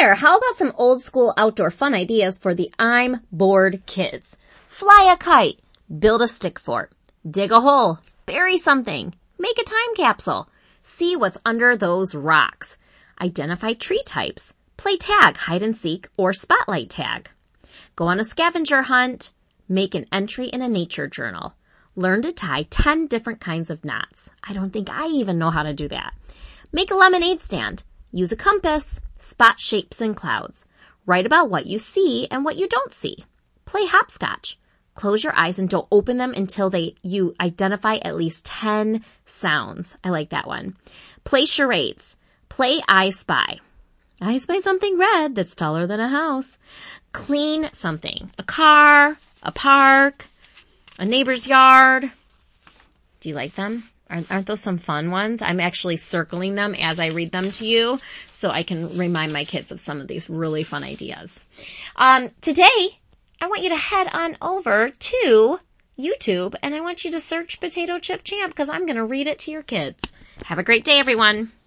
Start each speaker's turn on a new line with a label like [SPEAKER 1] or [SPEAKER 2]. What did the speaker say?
[SPEAKER 1] there, how about some old school outdoor fun ideas for the I'm bored kids? Fly a kite, build a stick fort, dig a hole, bury something, make a time capsule, see what's under those rocks, identify tree types, play tag, hide and seek, or spotlight tag. Go on a scavenger hunt, make an entry in a nature journal. Learn to tie 10 different kinds of knots. I don't think I even know how to do that. Make a lemonade stand. Use a compass. Spot shapes in clouds. Write about what you see and what you don't see. Play hopscotch. Close your eyes and don't open them until you identify at least 10 sounds. I like that one. Play charades. Play I Spy. I spy something red that's taller than a house. Clean something. A car, a park, a neighbor's yard. Do you like them? Aren't those some fun ones? I'm actually circling them as I read them to you so I can remind my kids of some of these really fun ideas. Today, I want you to head on over to YouTube and I want you to search Potato Chip Champ because I'm going to read it to your kids. Have a great day, everyone.